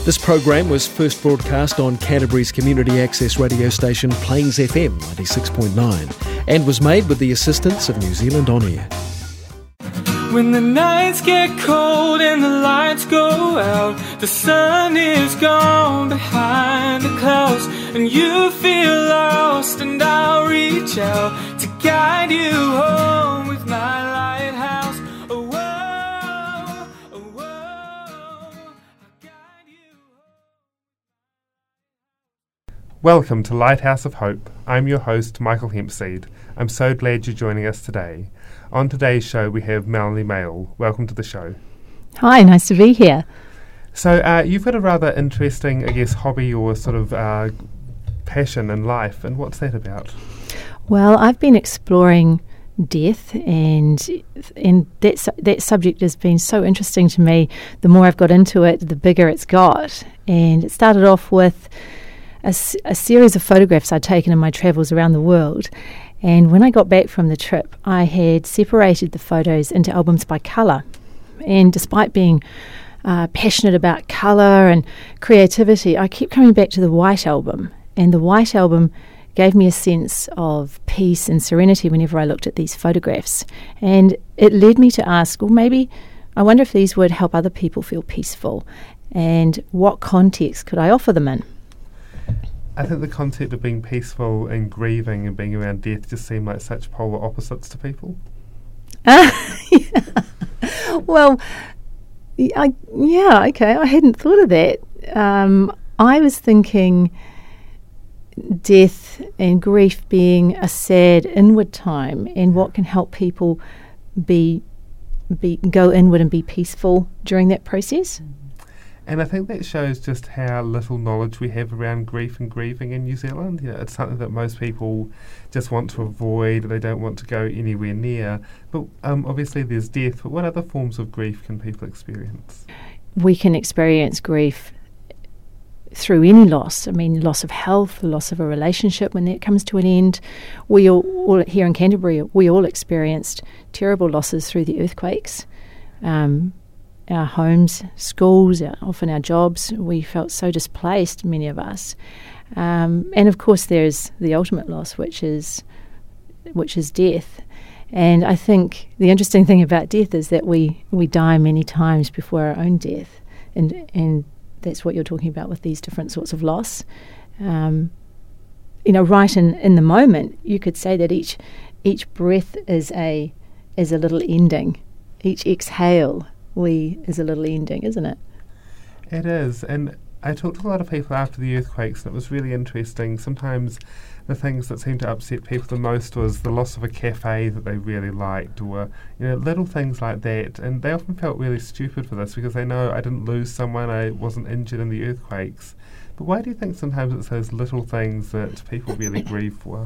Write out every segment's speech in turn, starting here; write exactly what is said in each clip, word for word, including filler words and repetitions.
This program was first broadcast on Canterbury's community access radio station Plains F M ninety-six point nine and was made with the assistance of New Zealand On Air. When the nights get cold and the lights go out, the sun is gone behind the clouds, and you feel lost, and I'll reach out to guide you home with my lighthouse. Oh, whoa, oh, whoa, I'll guide you home. Welcome to Lighthouse of Hope. I'm your host, Michael Hempseed. I'm so glad you're joining us today. On today's show, we have Melanie Mail. Welcome to the show. Hi, nice to be here. So uh, you've got a rather interesting, I guess, hobby or sort of uh, passion in life, and what's that about? Well, I've been exploring death, and and that su- that subject has been so interesting to me. The more I've got into it, the bigger it's got. And it started off with a, s- a series of photographs I'd taken in my travels around the world. And when I got back from the trip, I had separated the photos into albums by colour. And despite being uh, passionate about colour and creativity, I kept coming back to the white album. And the white album gave me a sense of peace and serenity whenever I looked at these photographs. And it led me to ask, well, maybe I wonder if these would help other people feel peaceful, and what context could I offer them in? I think the concept of being peaceful and grieving and being around death just seem like such polar opposites to people. Uh, yeah. Well, I, yeah, okay, I hadn't thought of that. Um, I was thinking death and grief being a sad inward time, and what can help people be be go inward and be peaceful during that process. And I think that shows just how little knowledge we have around grief and grieving in New Zealand. You know, it's something that most people just want to avoid, they don't want to go anywhere near. But um, obviously there's death, but what other forms of grief can people experience? We can experience grief through any loss. I mean, loss of health, the loss of a relationship when that comes to an end. We all, all here in Canterbury, we all experienced terrible losses through the earthquakes. Um, Our homes, schools, our, often our jobs, we felt so displaced, many of us. Um, and of course there's the ultimate loss, which is which is death. And I think the interesting thing about death is that we, we die many times before our own death. And and that's what you're talking about with these different sorts of loss. Um, you know, right in, in the moment, you could say that each each breath is a is a little ending. Each exhale we is a little ending, isn't it? It is, and I talked to a lot of people after the earthquakes, and it was really interesting. Sometimes the things that seemed to upset people the most was the loss of a cafe that they really liked, or you know, little things like that. And they often felt really stupid for this because they know I didn't lose someone, I wasn't injured in the earthquakes. But why do you think sometimes it's those little things that people really grieve for?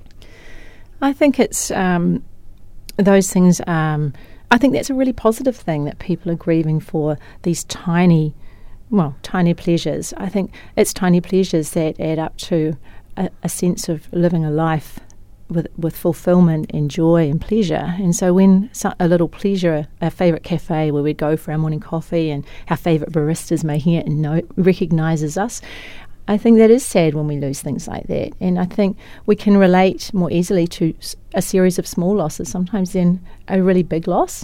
I think it's um, those things. Um, I think that's a really positive thing, that people are grieving for these tiny, well, tiny pleasures. I think it's tiny pleasures that add up to a, a sense of living a life with with fulfillment and joy and pleasure. And so when so, a little pleasure, a favourite cafe where we'd go for our morning coffee and our favourite barista's making it and know, recognises us, I think that is sad when we lose things like that. And I think we can relate more easily to a series of small losses, sometimes then a really big loss.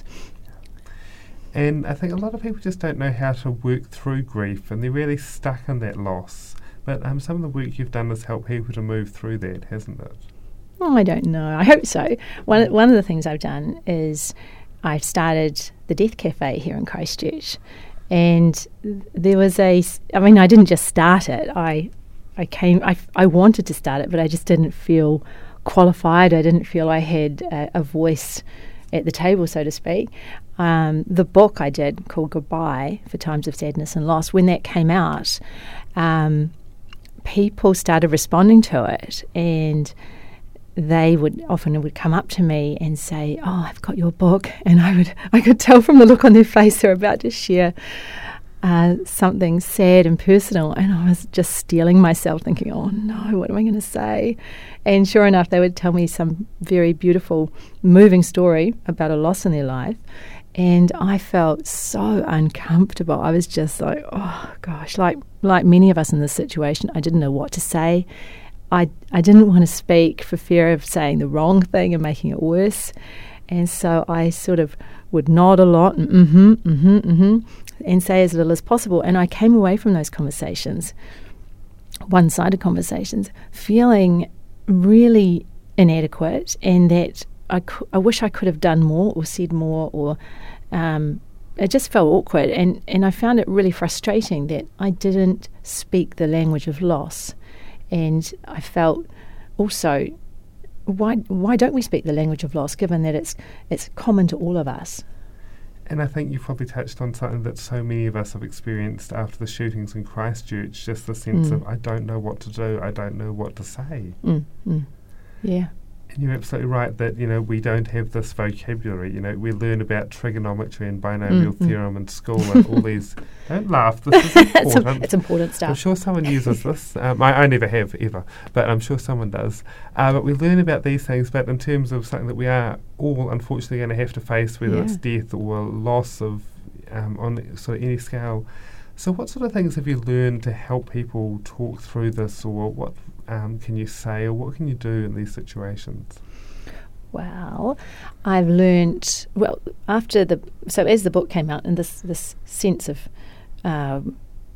And I think a lot of people just don't know how to work through grief, and they're really stuck in that loss. But um, some of the work you've done has helped people to move through that, hasn't it? Oh, I don't know. I hope so. One, one of the things I've done is I've started the Death Cafe here in Christchurch. And there was a, I mean, I didn't just start it. I, I came, I, I wanted to start it, but I just didn't feel qualified. I didn't feel I had a, a voice at the table, so to speak. Um, the book I did called Goodbye for Times of Sadness and Loss, when that came out, um, people started responding to it, and they would often would come up to me and say, "Oh, I've got your book," and I would I could tell from the look on their face they're about to share uh, something sad and personal, and I was just steeling myself, thinking, "Oh no, what am I going to say?" And sure enough, they would tell me some very beautiful, moving story about a loss in their life, And I felt so uncomfortable. I was just like, oh gosh, like like many of us in this situation, I didn't know what to say. I I didn't want to speak for fear of saying the wrong thing and making it worse. And so I sort of would nod a lot and mm-hmm, mm-hmm, mm-hmm, and say as little as possible. And I came away from those conversations, one-sided conversations, feeling really inadequate, and that I, cu- I wish I could have done more or said more, or um, it just felt awkward. And, and I found it really frustrating that I didn't speak the language of loss. And I felt also, why why don't we speak the language of loss, given that it's it's common to all of us? And I think you've probably touched on something that so many of us have experienced after the shootings in Christchurch, just the sense Mm. of, I don't know what to do, I don't know what to say. Mm, mm. Yeah. And you're absolutely right that, you know, we don't have this vocabulary. You know, we learn about trigonometry and binomial Mm, mm. theorem in school and all these. Don't laugh, this is it's, important. a, it's important I'm stuff. sure someone uses this. Um, I, I never have, ever, but I'm sure someone does. Uh, but we learn about these things, but in terms of something that we are all unfortunately going to have to face, whether Yeah. it's death or loss of um, on sort of any scale. So what sort of things have you learned to help people talk through this, or what um, can you say, or what can you do in these situations? Well, I've learnt, well, after the, so as the book came out, and this, this sense of um,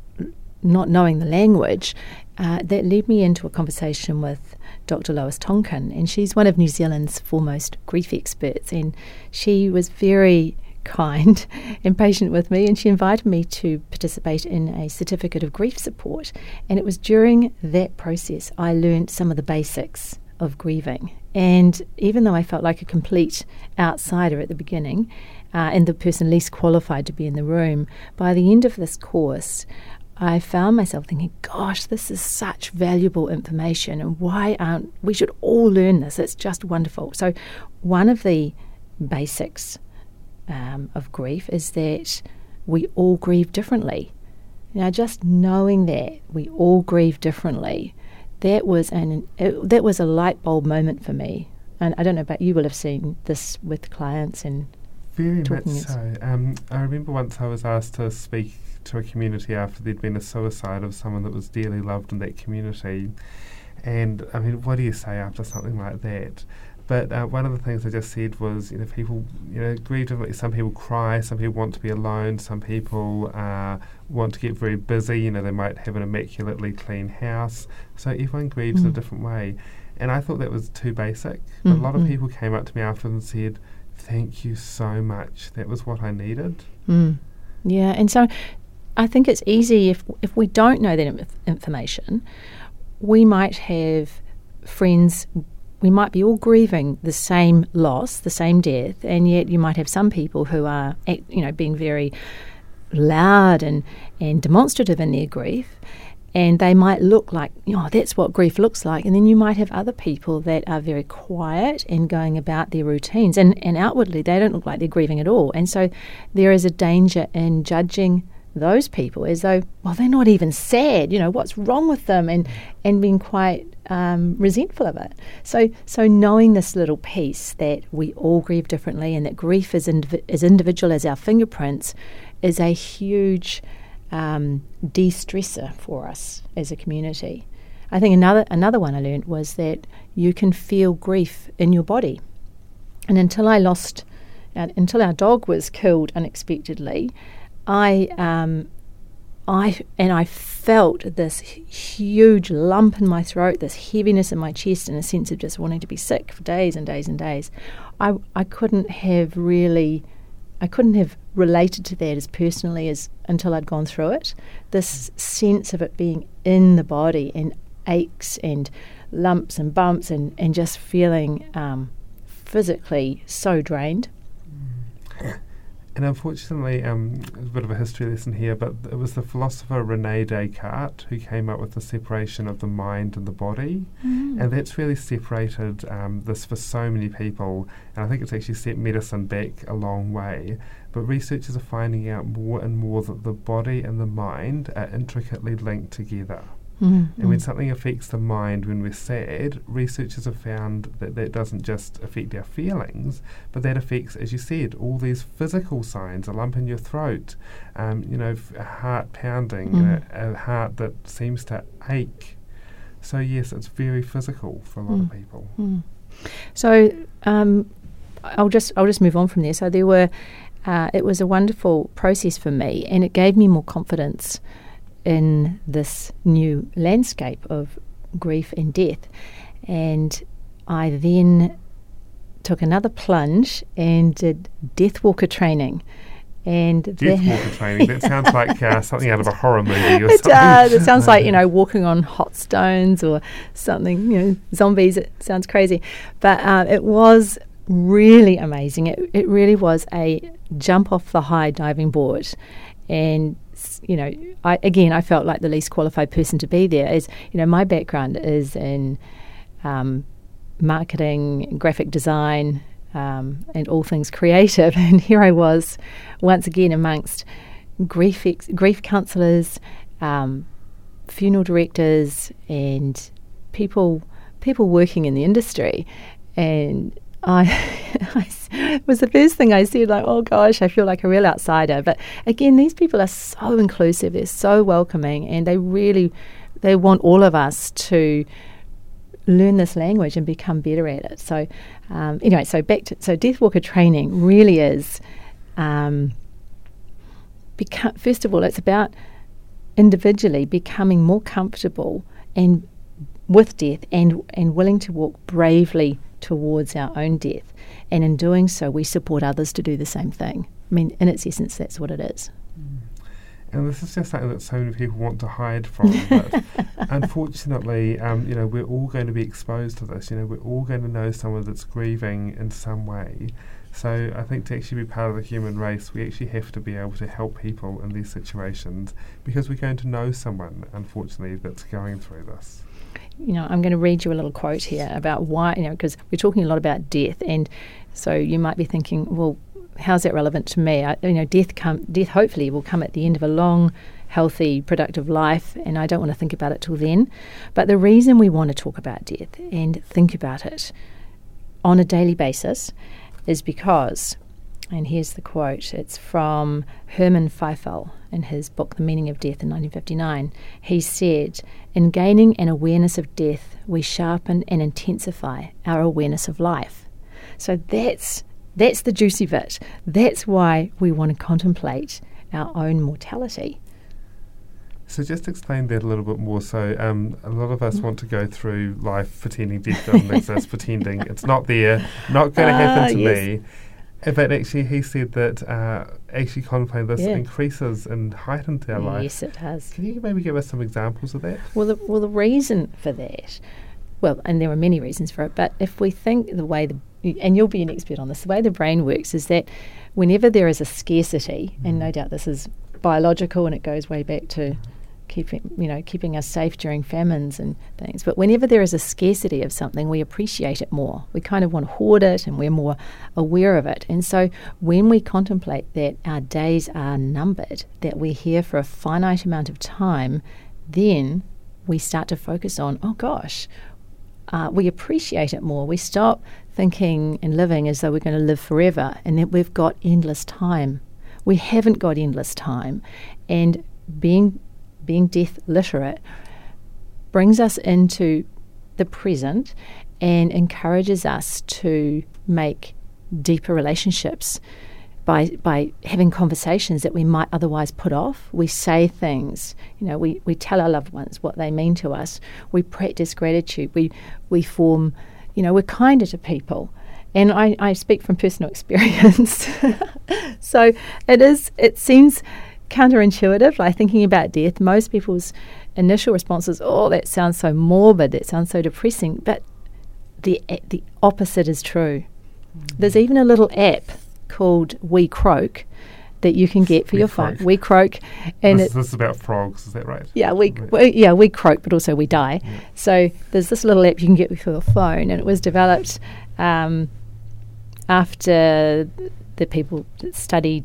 not knowing the language, uh, that led me into a conversation with Doctor Lois Tonkin, and she's one of New Zealand's foremost grief experts, and she was very kind and patient with me, and she invited me to participate in a certificate of grief support. And it was during that process I learned some of the basics of grieving. And even though I felt like a complete outsider at the beginning, uh, and the person least qualified to be in the room, by the end of this course, I found myself thinking, gosh, this is such valuable information, and why aren't we should all learn this? It's just wonderful. So one of the basics um, of grief is that we all grieve differently. Now, just knowing that we all grieve differently, that was an it, that was a light bulb moment for me. And I don't know about you, will have seen this with clients and Very much talking so. Um, I remember once I was asked to speak to a community after there'd been a suicide of someone that was dearly loved in that community. And, I mean, what do you say after something like that? But uh, one of the things I just said was, you know, people, you know, grieve differently. Some people cry, some people want to be alone, some people uh, want to get very busy, you know, they might have an immaculately clean house. So everyone grieves in a Mm. different way. And I thought that was too basic. But Mm, a lot of mm. people came up to me after and said, thank you so much. That was what I needed. Mm. Yeah, and so I think it's easy if if we don't know that inf- information, we might have friends. We might be all grieving the same loss, the same death, and yet you might have some people who are, act- you know, being very loud and, and demonstrative in their grief, and they might look like, you know, that's what grief looks like. And then you might have other people that are very quiet and going about their routines, and, and outwardly they don't look like they're grieving at all. And so there is a danger in judging those people as though, well, they're not even sad, you know, what's wrong with them, and, and being quite um, resentful of it. So so knowing this little piece that we all grieve differently, and that grief is indiv- as individual as our fingerprints, is a huge um, de-stressor for us as a community. I think another another one I learned was that you can feel grief in your body. And until I lost, uh, until our dog was killed unexpectedly, I um, I and I felt this huge lump in my throat, this heaviness in my chest, and a sense of just wanting to be sick for days and days and days. I I couldn't have really, I couldn't have related to that as personally as until I'd gone through it. This sense of it being in the body, and aches and lumps and bumps, and, and just feeling um, physically so drained. And unfortunately, um, there's a bit of a history lesson here, but it was the philosopher René Descartes who came up with the separation of the mind and the body. Mm. And that's really separated um, this for so many people. And I think it's actually set medicine back a long way. But researchers are finding out more and more that the body and the mind are intricately linked together. Mm, and when mm. something affects the mind when we're sad, researchers have found that that doesn't just affect our feelings, but that affects, as you said, all these physical signs, a lump in your throat, um, you know, f- a heart pounding, Mm. a, a heart that seems to ache. So yes, it's very physical for a lot Mm. of people. Mm. So um, I'll just I'll just move on from there. So there were, uh, it was a wonderful process for me, and it gave me more confidence in this new landscape of grief and death. And I then took another plunge and did Death Walker training. And Death the- Walker training, that sounds like uh, something out of a horror movie or It something. does. It sounds like, you know, walking on hot stones or something, you know, zombies. It sounds crazy. But uh, it was really amazing. It, it really was a jump off the high diving board. And, s- you know, I again, I felt like the least qualified person to be there. Is, you know, my background is in um, marketing, graphic design, um, and all things creative. And here I was, once again, amongst grief ex- grief counsellors, um, funeral directors, and people people working in the industry. And I, I s- it was the first thing I said, like, oh gosh, I feel like a real outsider. But again, these people are so inclusive, they're so welcoming, and they really, they want all of us to learn this language and become better at it. So um, anyway, so back to, so Death Walker training really is, um, beca- first of all, it's about individually becoming more comfortable and with death and and willing to walk bravely towards our own death. And in doing so, we support others to do the same thing. I mean, in its essence, that's what it is. And this is just something that so many people want to hide from. But unfortunately, um, you know, we're all going to be exposed to this. You know, we're all going to know someone that's grieving in some way. So I think to actually be part of the human race, we actually have to be able to help people in these situations because we're going to know someone, unfortunately, that's going through this. You know, I'm going to read you a little quote here about why, you know, because we're talking a lot about death, and so you might be thinking, well, how's that relevant to me? I, you know, death come, death hopefully will come at the end of a long, healthy, productive life, and I don't want to think about it till then. But the reason we want to talk about death and think about it on a daily basis is because, and here's the quote, it's from Herman Feifel in his book The Meaning of Death in nineteen fifty-nine. He said, in gaining an awareness of death, we sharpen and intensify our awareness of life. So that's that's the juicy bit. That's why we want to contemplate our own mortality. So just explain that a little bit more. So um, a lot of us want to go through life pretending death doesn't exist, pretending it's not there, not going to Ah, happen to yes. me. Uh, But actually he said that uh, actually contemplating this Yeah. increases and heightens our life. Yes, it has. Can you maybe give us some examples of that? Well, the, well, the reason for that, well, and there are many reasons for it, but if we think the way the, and you'll be an expert on this, the way the brain works is that whenever there is a scarcity, and no doubt this is biological and it goes way back to keeping, you know, keeping us safe during famines and things, but whenever there is a scarcity of something, we appreciate it more. We kind of want to hoard it and we're more aware of it. And so when we contemplate that our days are numbered, that we're here for a finite amount of time, then we start to focus on, oh gosh, uh, we appreciate it more. We stop thinking and living as though we're going to live forever and that we've got endless time. We haven't got endless time. And being being death literate brings us into the present and encourages us to make deeper relationships by by having conversations that we might otherwise put off. We say things, you know, we, we tell our loved ones what they mean to us. We practice gratitude. We we form, you know, we're kinder to people. And I, I speak from personal experience. So it is, it seems counterintuitive, like thinking about death. Most people's initial response is, oh, that sounds so morbid, that sounds so depressing. But the the opposite is true. Mm-hmm. There's even a little app called We Croak that you can get for We your Croak. phone. We Croak, and this, it, this is about frogs, is that right? yeah, we, Right. we yeah we croak, but also we die. Yeah. So there's this little app you can get for your phone, and it was developed um, after the people that studied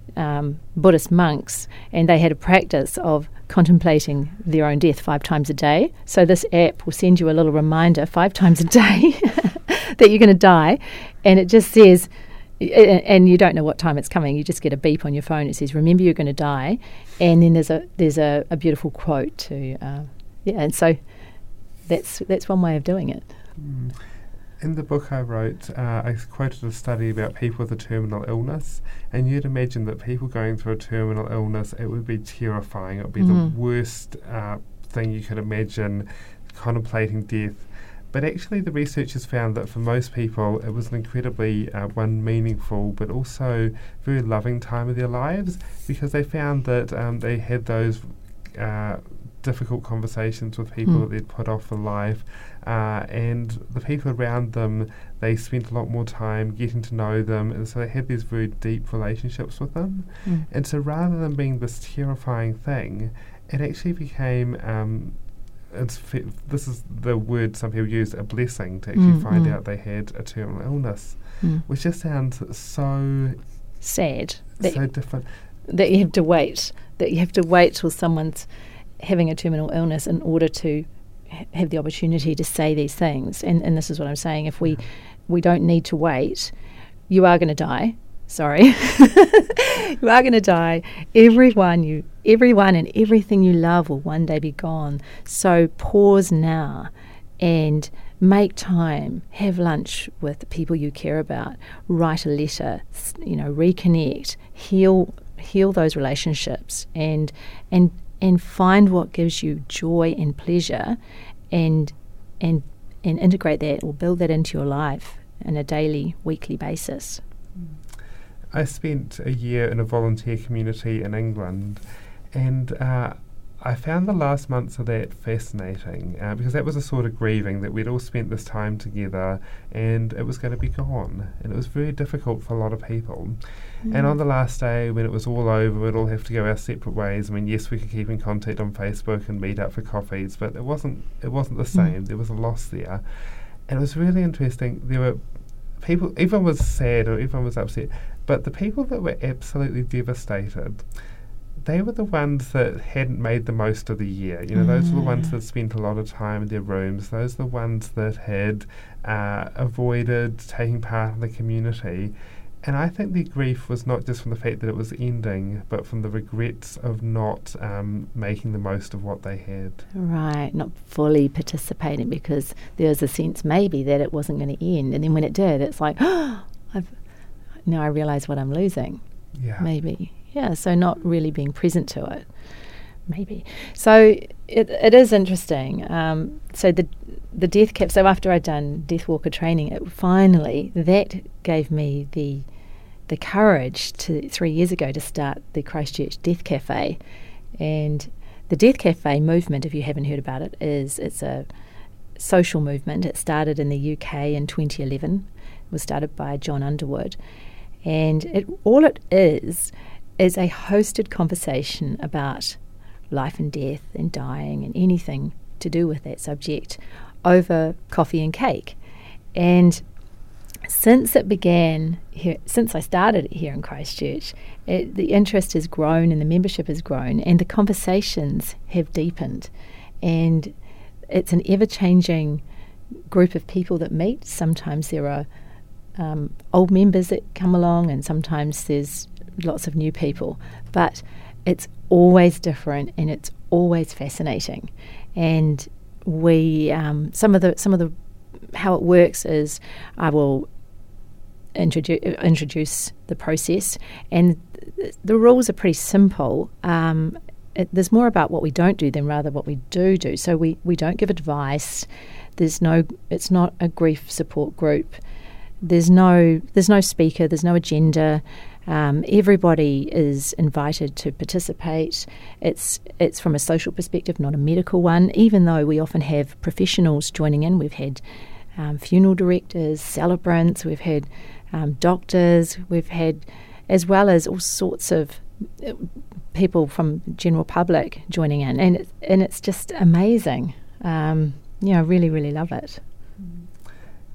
um, Buddhist monks, and they had a practice of contemplating their own death five times a day. So this app will send you a little reminder five times a day that you're going to die, and it just says, and you don't know what time it's coming. You just get a beep on your phone. It says, "Remember, you're going to die," and then there's a there's a, a beautiful quote to uh, yeah, and so that's that's one way of doing it. Mm. In the book I wrote, uh, I quoted a study about people with a terminal illness, and you'd imagine that people going through a terminal illness, it would be terrifying. It would be mm. the worst uh, thing you could imagine, contemplating death. But actually the researchers found that for most people it was an incredibly uh, one meaningful but also very loving time of their lives, because they found that um, they had those uh, difficult conversations with people mm. that they'd put off for life, uh, and the people around them, they spent a lot more time getting to know them, and so they had these very deep relationships with them. Mm. And so rather than being this terrifying thing, it actually became um, It's fe- this is the word some people use, a blessing, to actually mm, find mm. out they had a terminal illness, mm. which just sounds so sad, so different. That you have to wait, that you have to wait till someone's having a terminal illness in order to ha- have the opportunity to say these things. And, and this is what I'm saying, if we, we don't need to wait, you are going to die. Sorry. You are going to die. Everyone you, everyone and everything you love will one day be gone. So pause now and make time. Have lunch with the people you care about. Write a letter. You know, reconnect. Heal, heal those relationships, and and and find what gives you joy and pleasure, and and and integrate that or build that into your life on a daily, weekly basis. I spent a year in a volunteer community in England, and uh, I found the last months of that fascinating, uh, because that was a sort of grieving that we'd all spent this time together and it was going to be gone, and it was very difficult for a lot of people. Mm. And on the last day, when it was all over, we'd all have to go our separate ways. I mean, yes, we could keep in contact on Facebook and meet up for coffees, but it wasn't it wasn't the same. Mm. There was a loss there, and it was really interesting. There were people, everyone was sad or everyone was upset, but the people that were absolutely devastated, they were the ones that hadn't made the most of the year. You know, mm. those were the ones that spent a lot of time in their rooms. Those are the ones that had uh, avoided taking part in the community. And I think their grief was not just from the fact that it was ending, but from the regrets of not um, making the most of what they had. Right, not fully participating, because there was a sense maybe that it wasn't going to end. And then when it did, it's like, oh, I've, now I realise what I'm losing. Yeah. Maybe. Yeah, so not really being present to it. Maybe. So it it is interesting. Um, so the the death cap, so after I'd done Death Walker training, it finally, that gave me the the courage to, three years ago, to start the Christchurch Death Cafe. And the Death Cafe movement, if you haven't heard about it, is it's a social movement. It started in the U K in twenty eleven. It was started by John Underwood. And it all it is is a hosted conversation about life and death and dying and anything to do with that subject over coffee and cake. And since it began here, since I started it here in Christchurch, it, the interest has grown and the membership has grown and the conversations have deepened. And it's an ever-changing group of people that meet. Sometimes there are um, old members that come along, and sometimes there's lots of new people. But it's always different and it's always fascinating. And we um, some of the some of the how it works is I will introduce introduce the process, and th- the rules are pretty simple. Um, it, there's more about what we don't do than rather what we do do. So we, we don't give advice. There's no it's not a grief support group. There's no there's no speaker. There's no agenda. Um, everybody is invited to participate. It's it's from a social perspective, not a medical one, even though we often have professionals joining in. We've had um, funeral directors, celebrants, we've had um, doctors, we've had, as well as all sorts of uh, people from the general public joining in. And, it, and it's just amazing. Um, yeah, I really, really love it.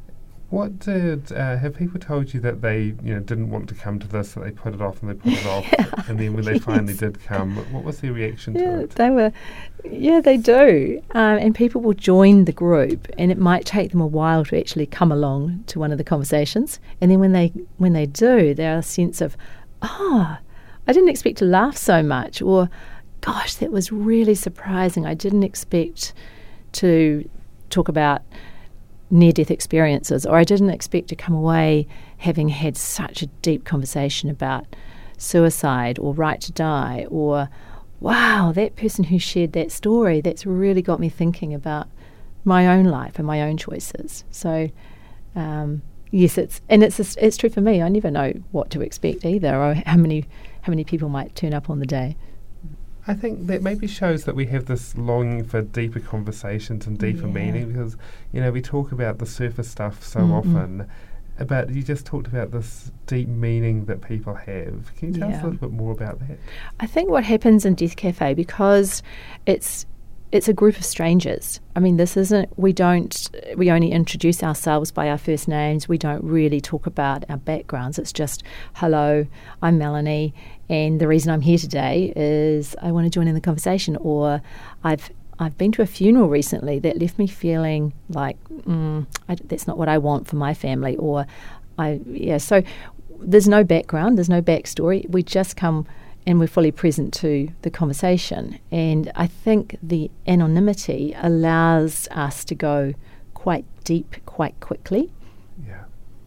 What did uh, have people told you that they you know didn't want to come to this, that they put it off and they put it off, yeah, and then when they yes. finally did come, what was their reaction yeah, to it? They were, yeah, they do, um, and people will join the group, and it might take them a while to actually come along to one of the conversations, and then when they when they do, there's a sense of, oh, I didn't expect to laugh so much, or, gosh, that was really surprising. I didn't expect to talk about near-death experiences, or I didn't expect to come away having had such a deep conversation about suicide or right to die, or, wow, that person who shared that story, that's really got me thinking about my own life and my own choices. So, um, yes, it's and it's a, it's true for me. I never know what to expect either, or how many how many people might turn up on the day. I think that maybe shows that we have this longing for deeper conversations and deeper Yeah. meaning, because, you know, we talk about the surface stuff so Mm-mm. often, but you just talked about this deep meaning that people have. Can you tell us Yeah. a little bit more about that? I think what happens in Death Cafe, because it's it's a group of strangers. I mean, this isn't, we don't, we only introduce ourselves by our first names. We don't really talk about our backgrounds. It's just, hello, I'm Melanie, and the reason I'm here today is I want to join in the conversation, or I've I've been to a funeral recently that left me feeling like mm, I, that's not what I want for my family, or I, yeah, so there's no background, there's no backstory. We just come and we're fully present to the conversation. And I think the anonymity allows us to go quite deep quite quickly. Yeah.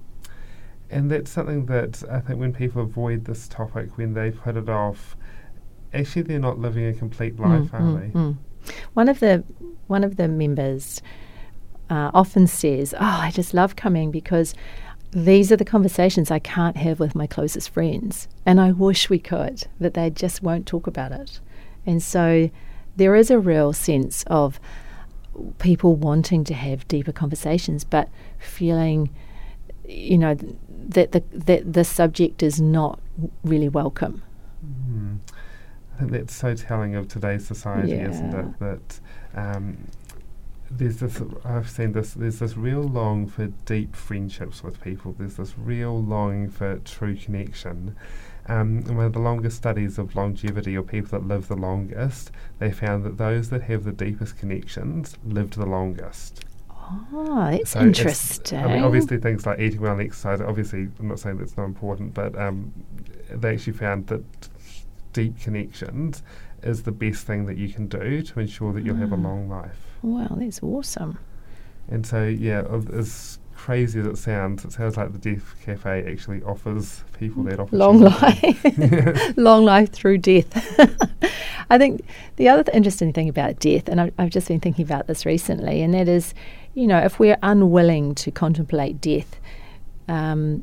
And that's something that I think when people avoid this topic, when they put it off, actually they're not living a complete life, Mm, are mm, they? mm. One of the one of the members uh, often says, "Oh, I just love coming because these are the conversations I can't have with my closest friends, and I wish we could, but they just won't talk about it." And so there is a real sense of people wanting to have deeper conversations, but feeling, you know, th- that the that the subject is not really welcome. Mm. I think that's so telling of today's society, Yeah. isn't it? That um, there's this, I've seen this, there's this real longing for deep friendships with people. There's this real longing for true connection. Um, and one of the longest studies of longevity, or people that live the longest, they found that those that have the deepest connections lived the longest. Oh, that's So it's- interesting. I mean, obviously things like eating well and exercise, obviously I'm not saying that's not important, but um, they actually found that deep connections is the best thing that you can do to ensure that you'll have a Mm. long life. Wow, that's awesome. And so, yeah, of, as crazy as it sounds, it sounds like the Death Cafe actually offers people that opportunity. Long life, long life through death. I think the other th- interesting thing about death, and I've, I've just been thinking about this recently, and that is, you know, if we're unwilling to contemplate death, um,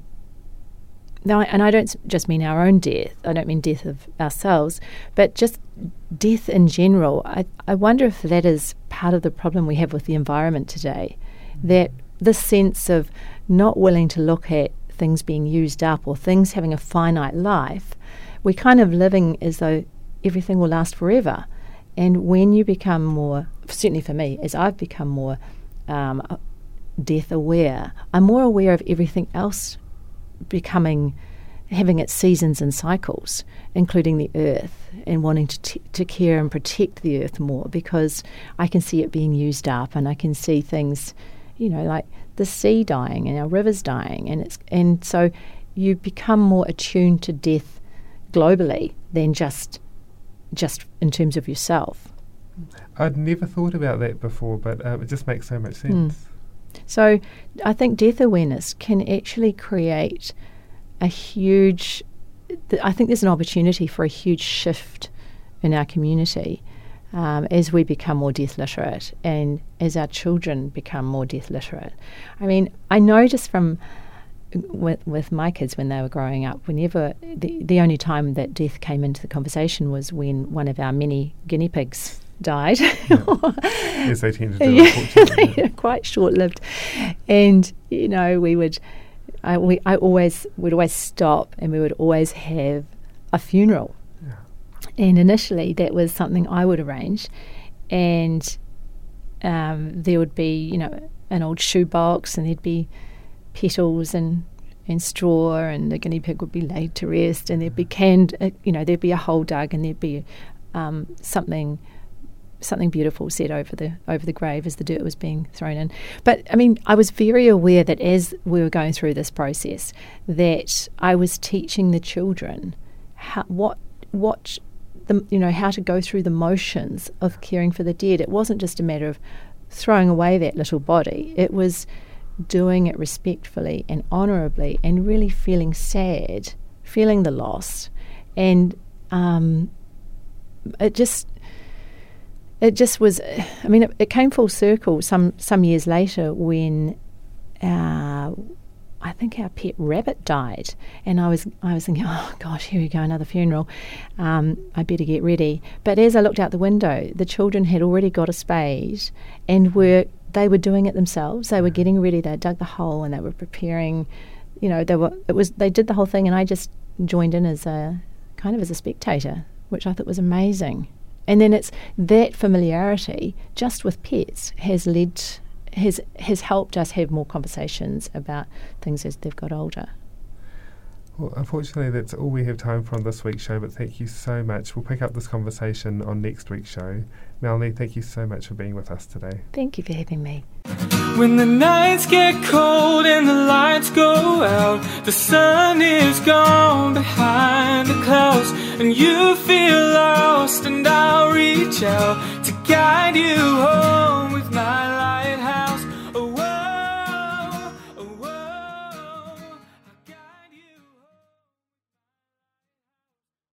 now, and I don't s- just mean our own death, I don't mean death of ourselves, but just death in general. I, I wonder if that is part of the problem we have with the environment today, that this sense of not willing to look at things being used up or things having a finite life, we're kind of living as though everything will last forever. And when you become more, certainly for me, as I've become more um, uh, death aware, I'm more aware of everything else becoming, having its seasons and cycles, including the earth, and wanting to t- to care and protect the earth more, because I can see it being used up, and I can see things, you know, like the sea dying and our rivers dying, and it's and so you become more attuned to death globally than just just in terms of yourself. I'd never thought about that before, but um, it just makes so much sense. So I think death awareness can actually create a huge, th- I think there's an opportunity for a huge shift in our community um, as we become more death literate and as our children become more death literate. I mean, I noticed from with, with my kids when they were growing up, whenever the, the only time that death came into the conversation was when one of our many guinea pigs died. Yes, they tend to do, Yeah, unfortunately. they're quite short-lived, and you know we would, I we I always would always stop, and we would always have a funeral. Yeah. And initially, that was something I would arrange, and um, there would be you know an old shoebox, and there'd be petals and and straw, and the guinea pig would be laid to rest, and there'd be canned, uh, you know, there'd be a hole dug, and there'd be um, something something beautiful said over the over the grave as the dirt was being thrown in. But I mean, I was very aware that as we were going through this process, that I was teaching the children how, what what the you know how to go through the motions of caring for the dead. It wasn't just a matter of throwing away that little body. It was doing it respectfully and honourably, and really feeling sad, feeling the loss, and um, it just, it just was. I mean, it, it came full circle some some years later when, uh, I think our pet rabbit died, and I was I was thinking, oh gosh, here we go, another funeral. Um, I better get ready. But as I looked out the window, the children had already got a spade and were. They were doing it themselves. They were getting ready. They dug the hole and they were preparing. You know, they were. It was. They did the whole thing, and I just joined in as a kind of as a spectator, which I thought was amazing. And then it's that familiarity, just with pets, has led has has helped us have more conversations about things as they've got older. Well, unfortunately, that's all we have time for on this week's show, but thank you so much. We'll pick up this conversation on next week's show. Melanie, thank you so much for being with us today. Thank you for having me. When the nights get cold and the lights go out, the sun is gone behind the clouds, and you feel lost, and I'll reach out to guide you